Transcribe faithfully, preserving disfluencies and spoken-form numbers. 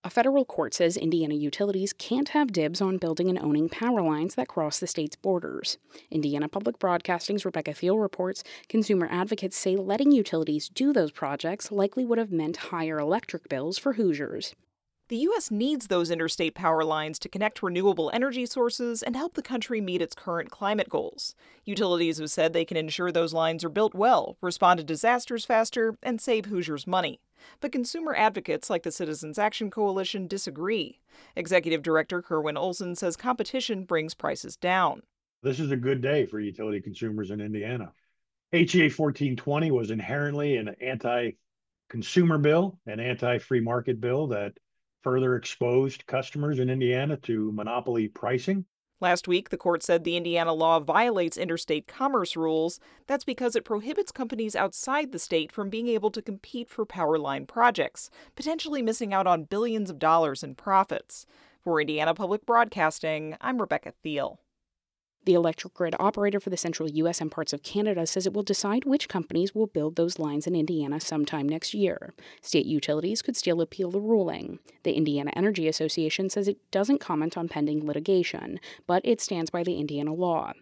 A federal court says Indiana utilities can't have dibs on building and owning power lines that cross the state's borders. Indiana Public Broadcasting's Rebecca Thiel reports consumer advocates say letting utilities do those projects likely would have meant higher electric bills for Hoosiers. The U S needs those interstate power lines to connect renewable energy sources and help the country meet its current climate goals. Utilities have said they can ensure those lines are built well, respond to disasters faster, and save Hoosiers money. But consumer advocates like the Citizens Action Coalition disagree. Executive Director Kerwin Olson says competition brings prices down. This is a good day for utility consumers in Indiana. H E A fourteen twenty was inherently an anti-consumer bill, an anti-free market bill that further exposed customers in Indiana to monopoly pricing. Last week, the court said the Indiana law violates interstate commerce rules. That's because it prohibits companies outside the state from being able to compete for power line projects, potentially missing out on billions of dollars in profits. For Indiana Public Broadcasting, I'm Rebecca Thiel. The electric grid operator for the central U S and parts of Canada says it will decide which companies will build those lines in Indiana sometime next year. State utilities could still appeal the ruling. The Indiana Energy Association says it doesn't comment on pending litigation, but it stands by the Indiana law.